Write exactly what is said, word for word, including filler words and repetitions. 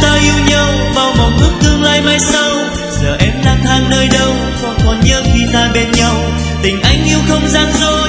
ta yêu nhau, bao mộng ước tương lai mai sau. Giờ em lang thang nơi đâu, có còn nhớ khi ta bên nhau. Tình anh yêu không gian dối,